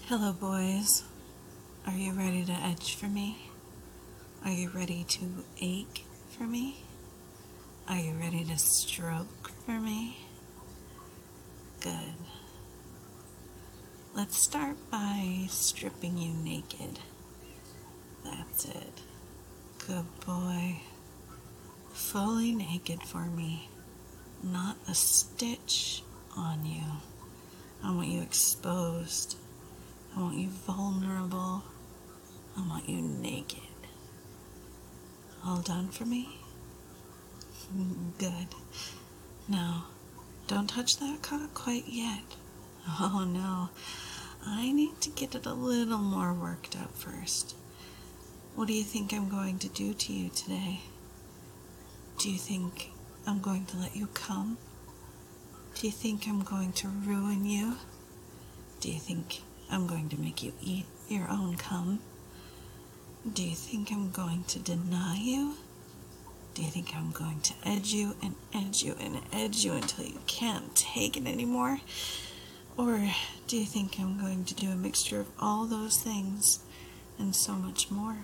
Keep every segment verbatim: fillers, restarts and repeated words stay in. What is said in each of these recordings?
Hello, boys. Are you ready to edge for me? Are you ready to ache for me? Are you ready to stroke for me? Good. Let's start by stripping you naked. That's it. Good boy. Fully naked for me. Not a stitch on you. I want you exposed. I want you vulnerable. I want you naked. All done for me? Good. Now, don't touch that cock quite yet. Oh no, I need to get it a little more worked up first. What do you think I'm going to do to you today? Do you think I'm going to let you come? Do you think I'm going to ruin you? Do you think I'm going to make you eat your own cum? Do you think I'm going to deny you? Do you think I'm going to edge you and edge you and edge you until you can't take it anymore? Or do you think I'm going to do a mixture of all those things and so much more?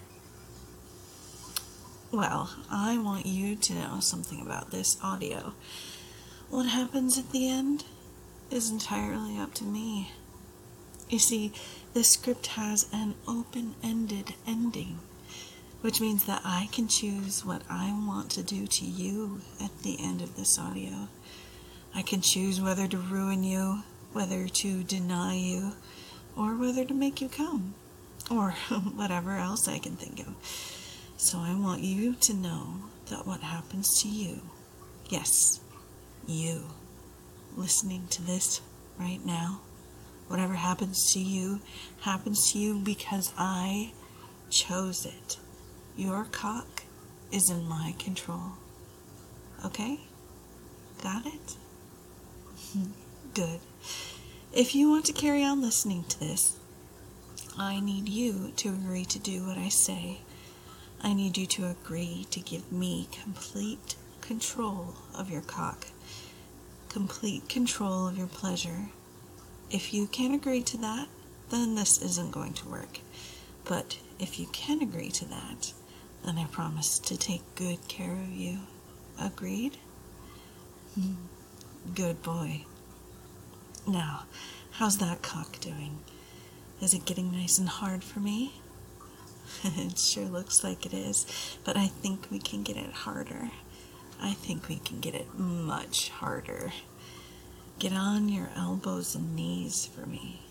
Well, I want you to know something about this audio. What happens at the end is entirely up to me. You see, this script has an open-ended ending, which means that I can choose what I want to do to you at the end of this audio. I can choose whether to ruin you, whether to deny you, or whether to make you come, or whatever else I can think of. So I want you to know that what happens to you, yes, you, listening to this right now, whatever happens to you, happens to you because I chose it. Your cock is in my control. Okay? Got it? Good. If you want to carry on listening to this, I need you to agree to do what I say. I need you to agree to give me complete control of your cock, complete control of your pleasure. If you can't agree to that, then this isn't going to work. But if you can agree to that, then I promise to take good care of you. Agreed? Good boy. Now, how's that cock doing? Is it getting nice and hard for me? It sure looks like it is, but I think we can get it harder. I think we can get it much harder. Get on your elbows and knees for me.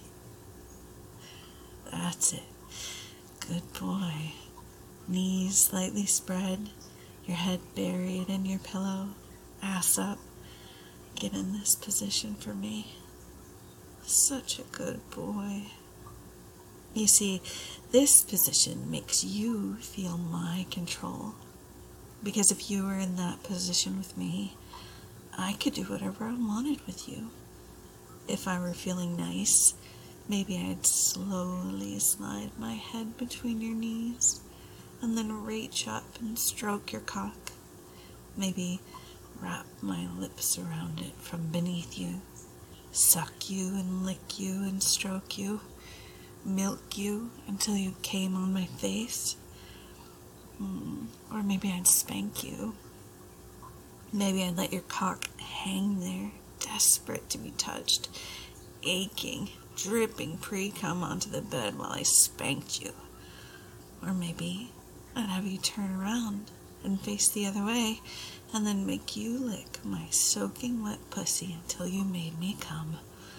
That's it. Good boy. Knees slightly spread, your head buried in your pillow, ass up. Get in this position for me. Such a good boy. You see, this position makes you feel my control. Because if you were in that position with me, I could do whatever I wanted with you. If I were feeling nice, maybe I'd slowly slide my head between your knees and then reach up and stroke your cock. Maybe wrap my lips around it from beneath you, suck you and lick you and stroke you, milk you until you came on my face. Hmm. Or maybe I'd spank you. Maybe I'd let your cock hang there, desperate to be touched, aching, dripping pre-cum onto the bed while I spanked you. Or maybe I'd have you turn around and face the other way, and then make you lick my soaking wet pussy until you made me come.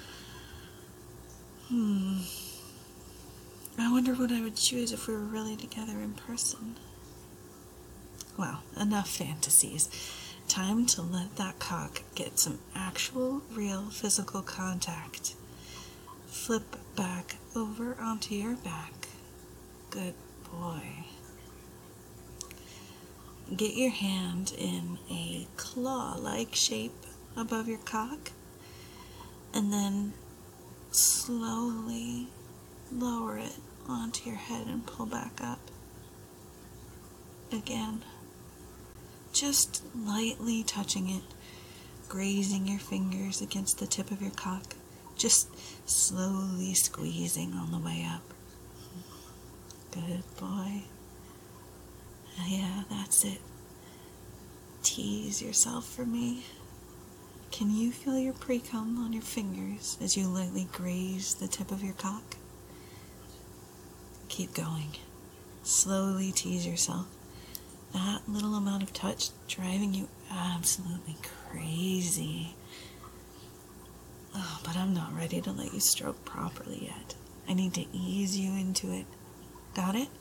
Hmm. I wonder what I would choose if we were really together in person. Well, enough fantasies. Time to let that cock get some actual, real physical contact. Flip back over onto your back. Good boy. Get your hand in a claw-like shape above your cock, and then slowly lower it onto your head and pull back up. Again. Just lightly touching it, grazing your fingers against the tip of your cock, just slowly squeezing on the way up. Good boy. Yeah, that's it. Tease yourself for me. Can you feel your pre-cum on your fingers as you lightly graze the tip of your cock? Keep going. Slowly tease yourself. That little amount of touch driving you absolutely crazy. Oh, but I'm not ready to let you stroke properly yet. I need to ease you into it. Got it?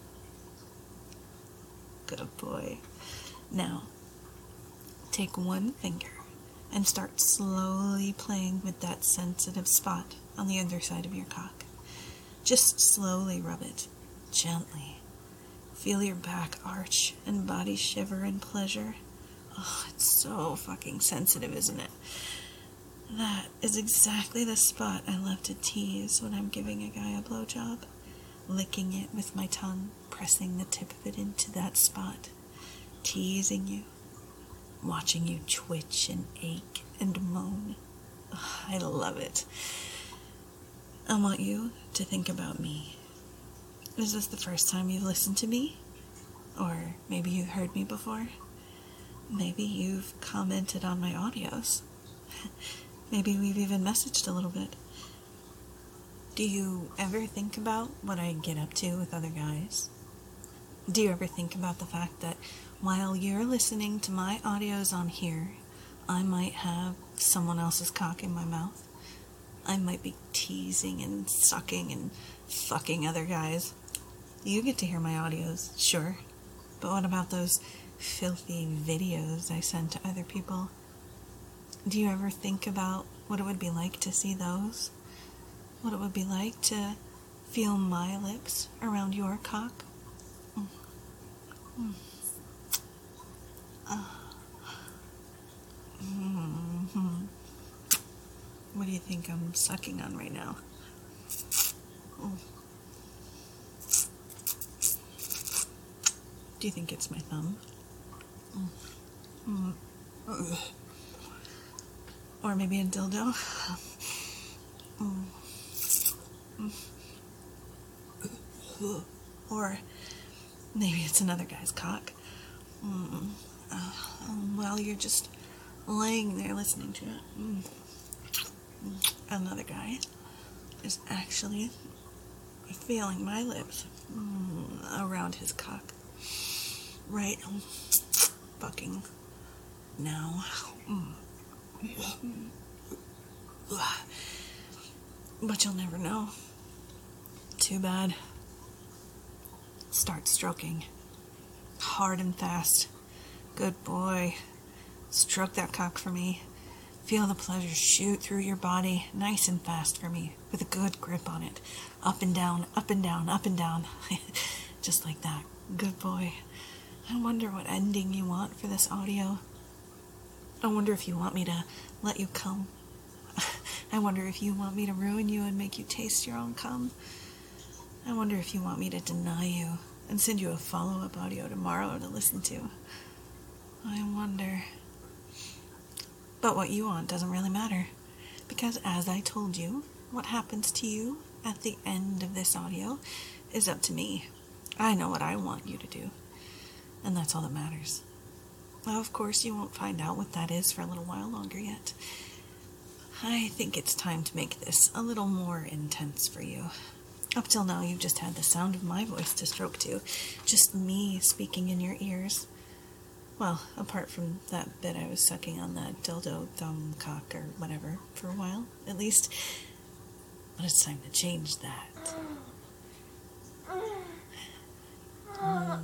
Good boy. Now, take one finger and start slowly playing with that sensitive spot on the underside of your cock. Just slowly rub it, gently. Feel your back arch and body shiver in pleasure. Oh, it's so fucking sensitive, isn't it? That is exactly the spot I love to tease when I'm giving a guy a blowjob. Licking it with my tongue, pressing the tip of it into that spot. Teasing you. Watching you twitch and ache and moan. Oh, I love it. I want you to think about me. Is this the first time you've listened to me? Or maybe you've heard me before? Maybe you've commented on my audios. Maybe we've even messaged a little bit. Do you ever think about what I get up to with other guys? Do you ever think about the fact that while you're listening to my audios on here, I might have someone else's cock in my mouth? I might be teasing and sucking and fucking other guys. You get to hear my audios, sure. But what about those filthy videos I send to other people? Do you ever think about what it would be like to see those? What it would be like to feel my lips around your cock? Mm. Mm. Uh. Mm-hmm. What do you think I'm sucking on right now? Mm. Do you think it's my thumb? Mm. Mm. Uh. Or maybe a dildo? Mm. Mm. Or maybe it's another guy's cock. Mm. Uh, um, while you're just laying there listening to it, mm. another guy is actually feeling my lips mm, around his cock. Right fucking now. Mm. But you'll never know. Too bad. Start stroking. Hard and fast. Good boy. Stroke that cock for me. Feel the pleasure shoot through your body nice and fast for me with a good grip on it. Up and down, up and down, up and down. Just like that. Good boy. I wonder what ending you want for this audio. I wonder if you want me to let you come. I wonder if you want me to ruin you and make you taste your own cum. I wonder if you want me to deny you and send you a follow-up audio tomorrow to listen to. I wonder. But what you want doesn't really matter. Because as I told you, what happens to you at the end of this audio is up to me. I know what I want you to do. And that's all that matters. Well, of course, you won't find out what that is for a little while longer yet. I think it's time to make this a little more intense for you. Up till now, you've just had the sound of my voice to stroke to. Just me speaking in your ears. Well, apart from that bit I was sucking on that dildo thumb cock or whatever for a while, at least. But it's time to change that. Mm.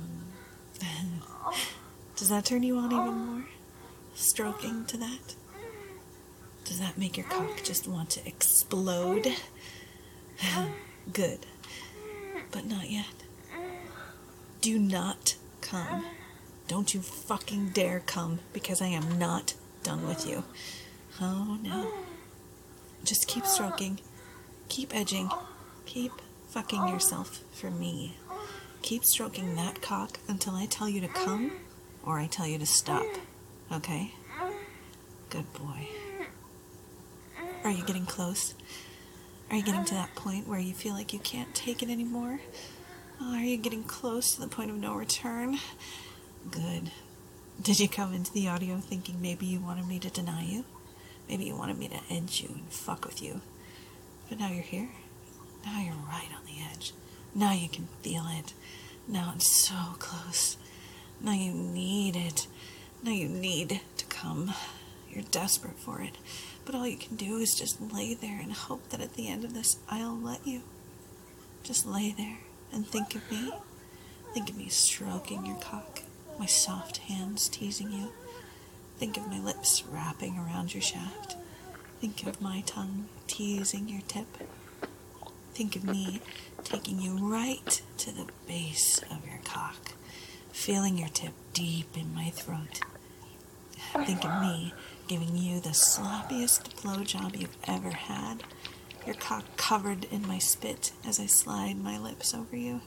Does that turn you on even more? Stroking to that? Does that make your cock just want to explode? Good. But not yet. Do not come. Don't you fucking dare come, because I am not done with you. Oh no. Just keep stroking. Keep edging. Keep fucking yourself for me. Keep stroking that cock until I tell you to come, or I tell you to stop. Okay? Good boy. Are you getting close? Are you getting to that point where you feel like you can't take it anymore? Oh, are you getting close to the point of no return? Good. Did you come into the audio thinking maybe you wanted me to deny you? Maybe you wanted me to edge you and fuck with you. But now you're here. Now you're right on the edge. Now you can feel it. Now it's so close. Now you need it. Now you need to come. You're desperate for it. But all you can do is just lay there and hope that at the end of this, I'll let you. Just lay there and think of me. Think of me stroking your cock. My soft hands teasing you. Think of my lips wrapping around your shaft. Think of my tongue teasing your tip. Think of me taking you right to the base of your cock, feeling your tip deep in my throat. Think of me giving you the sloppiest blowjob you've ever had, your cock covered in my spit as I slide my lips over you.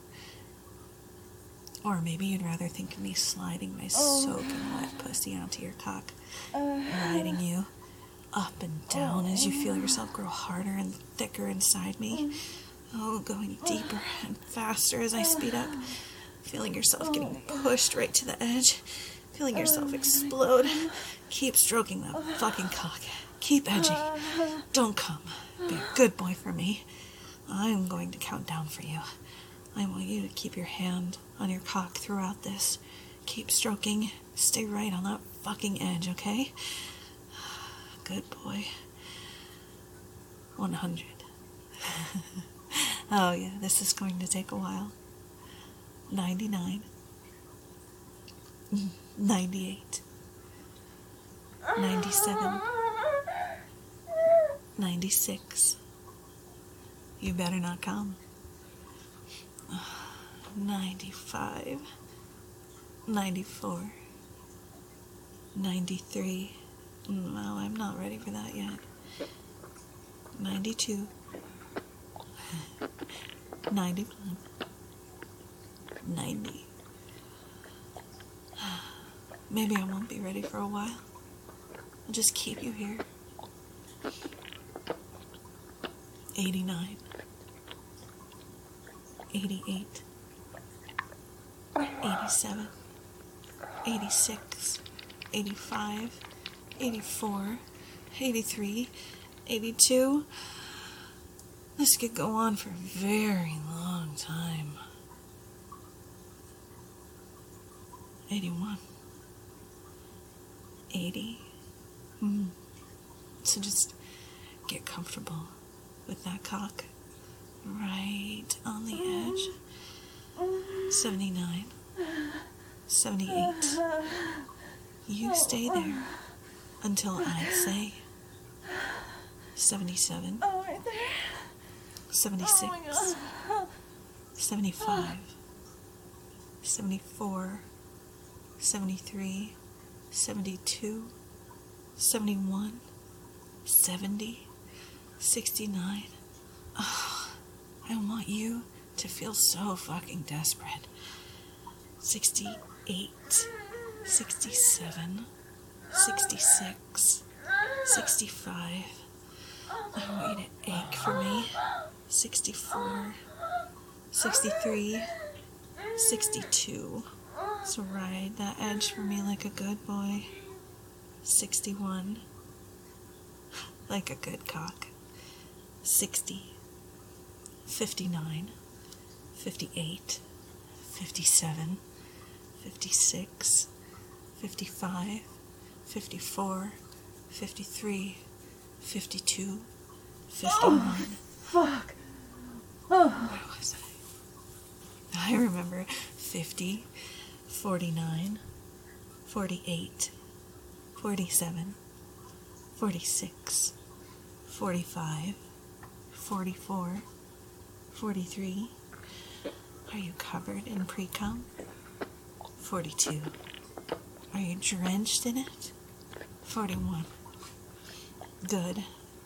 Or maybe you'd rather think of me sliding my soaking wet pussy onto your cock, riding you up and down as you feel yourself grow harder and thicker inside me. Oh, going deeper and faster as I speed up, feeling yourself getting pushed right to the edge, feeling yourself explode. Keep stroking that fucking cock. Keep edging. Don't come. Be a good boy for me. I'm going to count down for you. I want you to keep your hand on your cock throughout this. Keep stroking. Stay right on that fucking edge, okay? Good boy. one hundred. Oh yeah, this is going to take a while. ninety-nine. ninety-eight. ninety-seven. ninety-six. You better not come. ninety-five. ninety-four. ninety-three. No, I'm not ready for that yet. ninety-two. ninety-one. ninety. Maybe I won't be ready for a while. I'll just keep you here. eighty-nine. eighty-eight. eighty-seven. eighty-six. eighty-five. eighty-four. eighty-three. eighty-two. This could go on for a very long time. eighty-one. eighty. Mm. So just get comfortable with that cock right on the edge. seventy-nine. seventy-eight. You stay there until I say. seventy-seven. Oh, right there. seventy-six. Oh my God. seventy-five. seventy-four. seventy-three. seventy-two. seventy-one. seventy. sixty-nine. Oh, I want you to feel so fucking desperate. sixty-eight. sixty-seven. sixty-six. sixty-five. I want you to ache for me. sixty-four. sixty-three. sixty-two. So ride that edge for me like a good boy. sixty-one. Like a good cock. sixty. fifty-nine. fifty-eight. fifty-seven. fifty-six. fifty-five. fifty-four. fifty-three. fifty-two. fifty-one. Oh, fuck. Oh. Where was I? I remember fifty. forty-nine. forty-eight. forty-seven. forty-six. forty-five. forty-four. forty-three. Are you covered in pre-cum? forty-two. Are you drenched in it? forty-one. Good.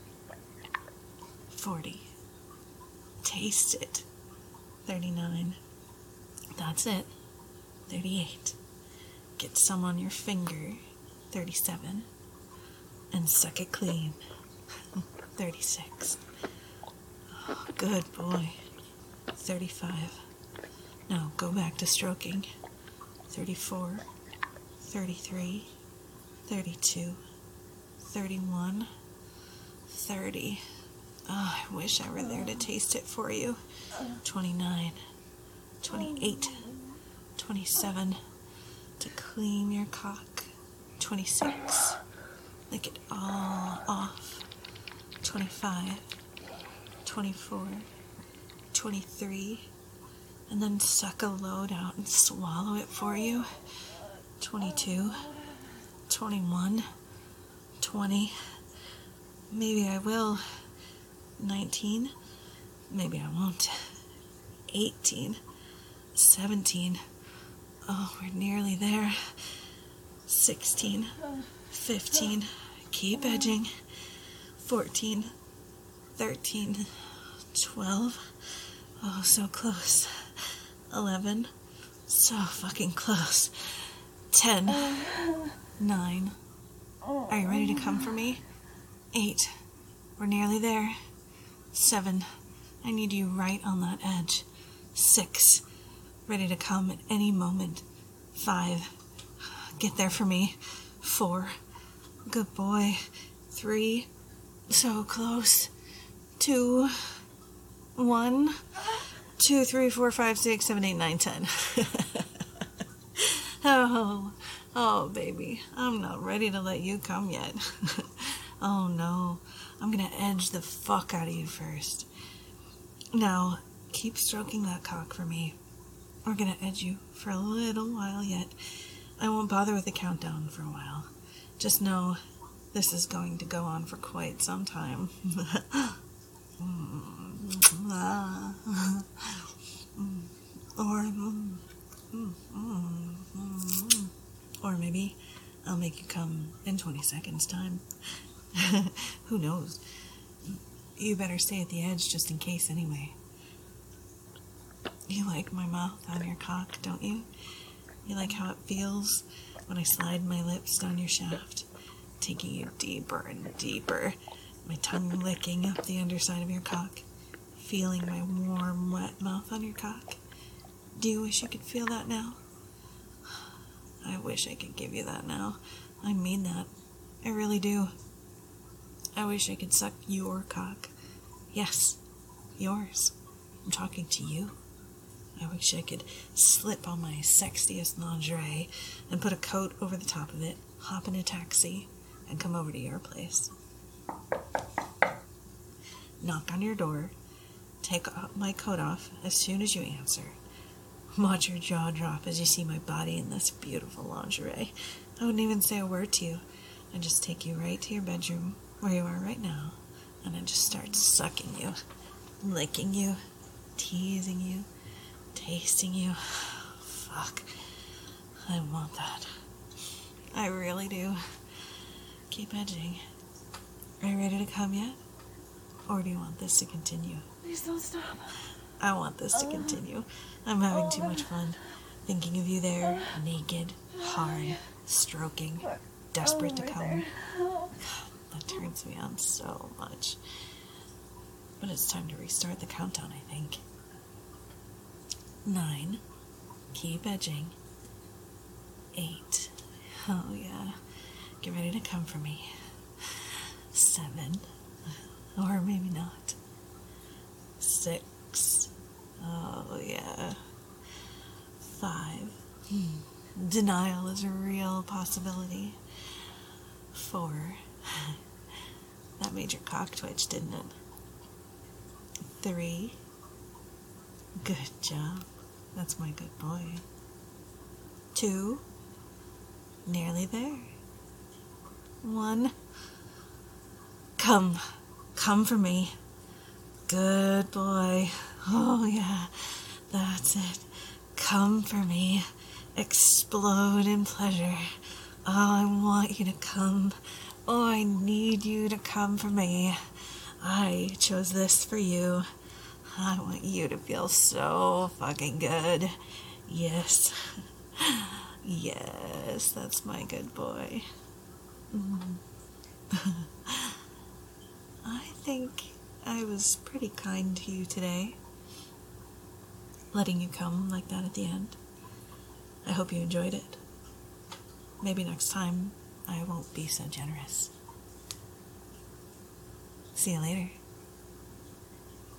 forty. Taste it. thirty-nine. That's it. thirty-eight. Get some on your finger. thirty-seven. And suck it clean. thirty-six. Good boy. thirty-five. Now go back to stroking. thirty-four, thirty-three, thirty-two, thirty-one, thirty. Oh, I wish I were there to taste it for you. twenty-nine, twenty-eight, twenty-seven, to clean your cock. twenty-six, lick it all off. twenty-five, twenty-four, twenty-three, and then suck a load out and swallow it for you. twenty-two, twenty-one, twenty, maybe I will. nineteen, maybe I won't. eighteen, seventeen, oh, we're nearly there. sixteen, fifteen, keep edging. fourteen, thirteen, twelve, oh, so close. eleven, so fucking close. ten, nine, are you ready to come for me? eight, we're nearly there. seven, I need you right on that edge. six, ready to come at any moment. five, get there for me. four, good boy. three, so close. two, one, two, three, four, five, six, seven, eight, nine, ten. Oh, oh, baby, I'm not ready to let you come yet. Oh, no, I'm gonna edge the fuck out of you first. Now, keep stroking that cock for me. We're gonna edge you for a little while yet. I won't bother with the countdown for a while. Just know this is going to go on for quite some time. Or, or maybe I'll make you come in twenty seconds time. Who knows? You better stay at the edge just in case anyway. You like my mouth on your cock, don't you? You like how it feels when I slide my lips down your shaft, taking you deeper and deeper, my tongue licking up the underside of your cock, feeling my warm, wet mouth on your cock? Do you wish you could feel that now? I wish I could give you that now. I mean that. I really do. I wish I could suck your cock. Yes, yours. I'm talking to you. I wish I could slip on my sexiest lingerie and put a coat over the top of it, hop in a taxi, and come over to your place. Knock on your door, take my coat off as soon as you answer. Watch your jaw drop as you see my body in this beautiful lingerie. I wouldn't even say a word to you. I'd just take you right to your bedroom, where you are right now, and I'd just start sucking you, licking you, teasing you, tasting you. Fuck. I want that. I really do. Keep edging. Are you ready to come yet? Or do you want this to continue? Please don't stop. I want this to continue. I'm having too much fun thinking of you there, naked, hard, stroking, desperate to come. That turns me on so much. But it's time to restart the countdown, I think. Nine. Keep edging. Eight. Oh, yeah. Get ready to come for me. Seven. Or maybe not. Six. Oh, yeah. Five. Hmm. Denial is a real possibility. Four. That made your cock twitch, didn't it? Three. Good job. That's my good boy. Two. Nearly there. One. Come. Come for me. Good boy. Oh, yeah. That's it. Come for me. Explode in pleasure. Oh, I want you to come. Oh, I need you to come for me. I chose this for you. I want you to feel so fucking good. Yes. Yes, that's my good boy. Mm. I think I was pretty kind to you today, letting you come like that at the end. I hope you enjoyed it. Maybe next time I won't be so generous. See you later.